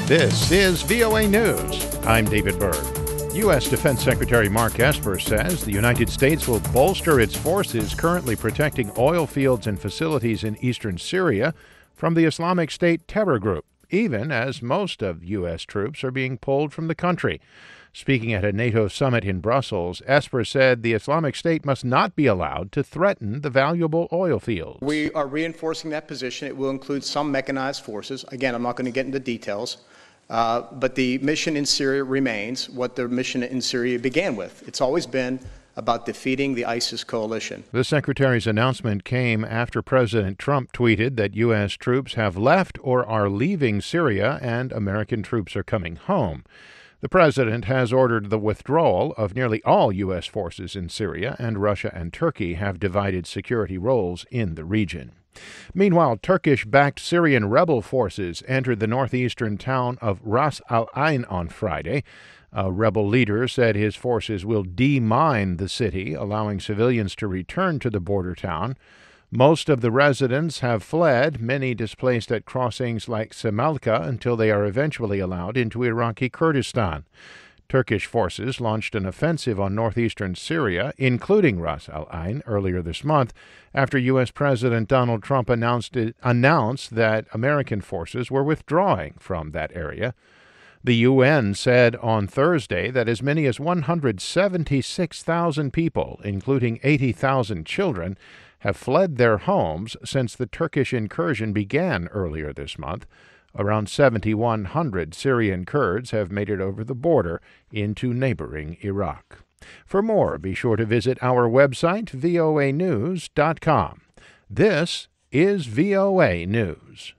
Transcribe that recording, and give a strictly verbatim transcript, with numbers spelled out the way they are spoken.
This is V O A News. I'm David Berg. U S. Defense Secretary Mark Esper says the United States will bolster its forces currently protecting oil fields and facilities in eastern Syria from the Islamic State terror group, even as most of U S troops are being pulled from the country. Speaking at a NATO summit in Brussels, Esper said the Islamic State must not be allowed to threaten the valuable oil fields. We are reinforcing that position. It will include some mechanized forces. Again, I'm not going to get into details, uh, but the mission in Syria remains what the mission in Syria began with. It's always been about defeating the ISIS coalition. The secretary's announcement came after President Trump tweeted that U S troops have left or are leaving Syria and American troops are coming home. The president has ordered the withdrawal of nearly all U S forces in Syria, and Russia and Turkey have divided security roles in the region. Meanwhile, Turkish-backed Syrian rebel forces entered the northeastern town of Ras Al Ain on Friday. A rebel leader said his forces will demine the city, allowing civilians to return to the border town. Most of the residents have fled, many displaced at crossings like Semalka until they are eventually allowed into Iraqi Kurdistan. Turkish forces launched an offensive on northeastern Syria, including Ras Al Ain, earlier this month, after U S. President Donald Trump announced, it, announced that American forces were withdrawing from that area. The U N said on Thursday that as many as one hundred seventy-six thousand people, including eighty thousand children, have fled their homes since the Turkish incursion began earlier this month. Around seven thousand one hundred Syrian Kurds have made it over the border into neighboring Iraq. For more, be sure to visit our website, V O A news dot com. This is V O A News.